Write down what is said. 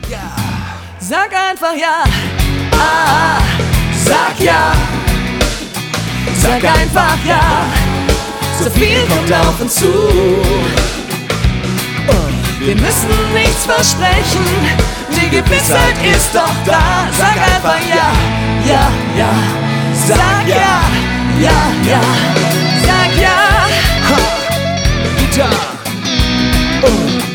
Sag einfach ja. Sag ja. Sag einfach ja. So viel kommt auf uns zu. Wir müssen nichts versprechen, die Gewissheit ist doch da. Sag einfach ja, ja, ja. Sag ja, ja, ja. Sag ja. Gitarre.